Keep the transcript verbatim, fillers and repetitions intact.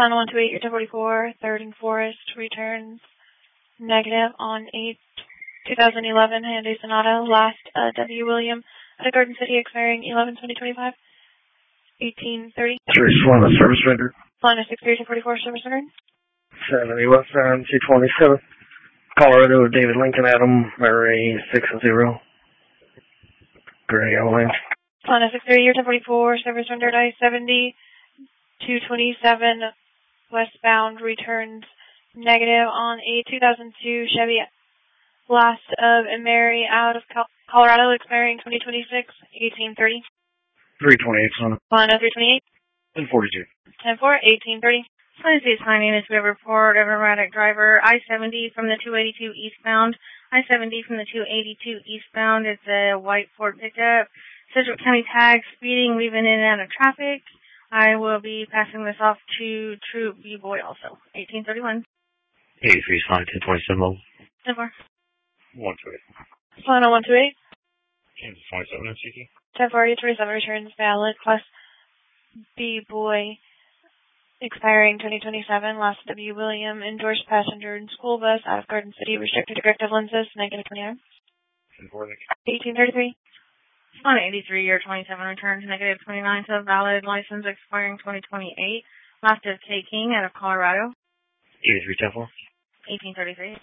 Final one two eight, your ten forty-four, third and Forest returns negative on a two thousand eleven Hyundai Sonata, last uh, W. William at a Garden City expiring eleven twenty twenty-five, eighteen thirty. Three Swan, service rendered. Final six three, ten forty-four, service rendered. seventy westbound, two twenty-seven. Colorado, David Lincoln, Adam, Murray, six zero. Gray Avalanche. Final six three, your ten forty-four, service rendered, I seventy, two twenty-seven westbound returns negative on a two thousand two Chevy Blast of Emery out of Colorado expiring twenty twenty-six, eighteen thirty. three twenty-eight, son. Mono three twenty-eight. ten forty-two. ten four, eighteen thirty. Wednesday's timing is we have a report of an erratic driver, I seventy from the two eighty-two eastbound, I seventy from the two eighty-two eastbound. It's a white Ford pickup. Sedgwick County tag, speeding, leaving in and out of traffic. I will be passing this off to Troop B-Boy also. eighteen thirty-one. eighty-three, sign, ten twenty-seven. ten four. one two eight. Final one two eight. Kansas twenty-seven, M C T. ten forty, twenty-seven returns valid. Plus B-Boy expiring twenty twenty-seven. Last W. William endorsed passenger and school bus out of Garden City. Restricted directive lenses. Negative twenty-nine. ten four, eighteen thirty-three. On eighty-three, year twenty-seven returns negative twenty-nine, so valid license expiring twenty twenty-eight. Last of K. King out of Colorado. eighty-three, ten four. eighteen thirty-three.